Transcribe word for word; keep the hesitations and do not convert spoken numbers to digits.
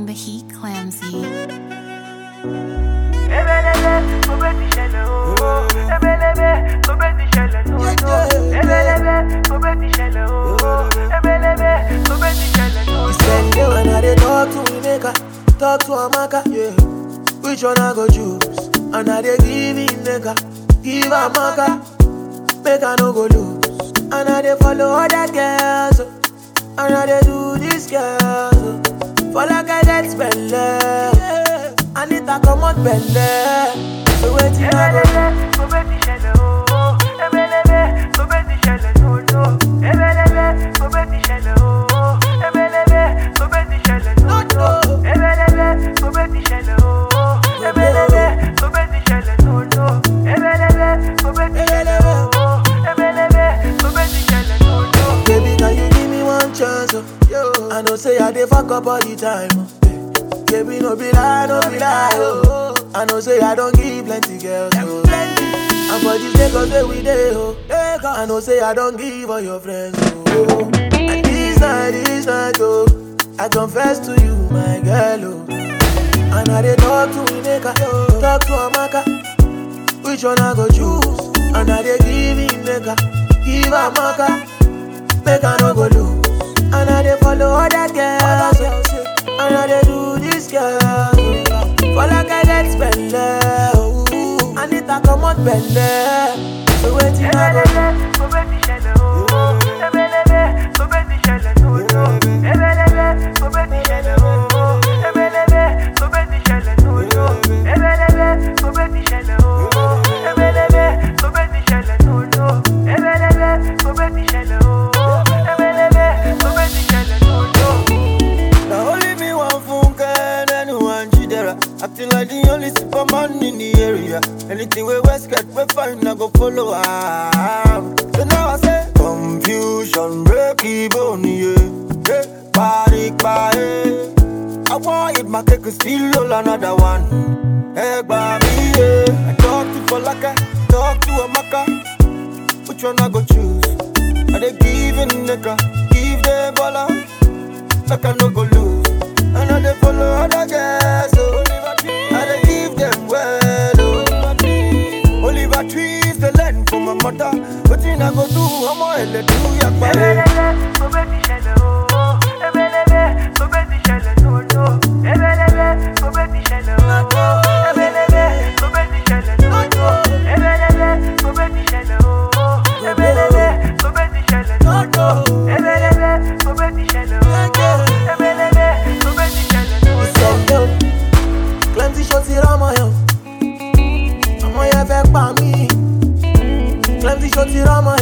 the heat, Clamsy. Spend day when I dey talk to Ineka, talk to Amaka, yeah. Which one I go choose? And I dey give Ineka, give Amaka, make I no go lose. And I dey follow other girls, oh. And I dey do this girl, oh. For like I get spend, yeah. I need to come out belle. So waiting I go do. Baby, can you give me one chance? Oh? Yo. I know say I dey fuck up all the time. Oh. Baby, no be lie, no be lie. Oh. I know say I don't give plenty girls. Oh. And for this Lagos where we dey, oh. I know say I don't give all your friends. Oh. And this night, this night, oh. I confess to you, my girl, oh. And I dey talk to Ineka, talk to Amaka. Which one I go choose? And I dey give Ineka, give Amaka, make I no go lose. And I dey follow other girls, and I dey do this girl. For like I get spend, oh. I need to come out belle. So waiting I go do. Acting like the only superman in the area. Anything we West get, we find, I go follow am. So now I say, confusion, break even, yeah. Hey, party, party. I want it, my cake is still all another one. Hey, baby, yeah. I talk to Falaka, talk to Amaka. Which one I go choose? Are they giving nigga, give the baller, like I no go lose. And I they follow other girls, so I they give them well, oh. Oliver trees the land for my mother. But in I go do, I'm all let do ya pare. Clamsy shorty rama yo, I'ma ya fek pa mi. Clamsy shorty rama